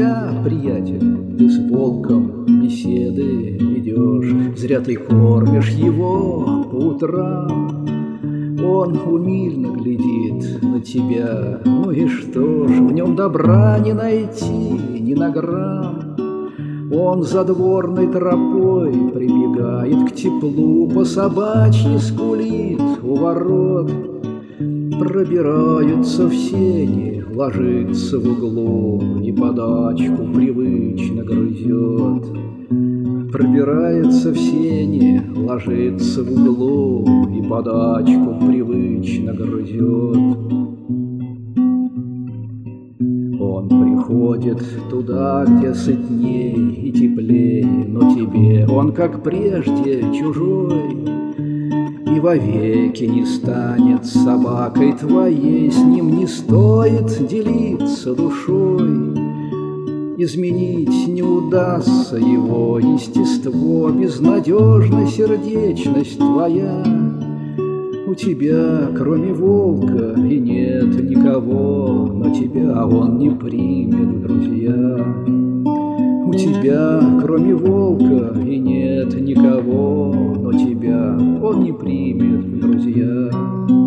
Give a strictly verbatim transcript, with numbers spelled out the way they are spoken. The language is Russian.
Зря, приятель, ты с волком беседы ведешь, зря ты кормишь его по утрам. Он умильно глядит на тебя, ну и что ж, в нем добра не найти ни на грамм. Он задворной тропой прибегает к теплу, по собачьи скулит у ворот. Пробирается в сени, ложится в углу и подачку привычно грызет. Пробирается в сени, ложится в углу и подачку привычно грызет. Он приходит туда, где сытней и теплей, но тебе он, как прежде, чужой. И вовеки не станет собакой твоей, с ним не стоит делиться душой. Изменить не удастся его естество, безнадежна сердечность твоя. У тебя, кроме волка, и нет никого, но тебя он не примет в друзья. У тебя, кроме волка, и нет никого, но тебя он не примет в друзья.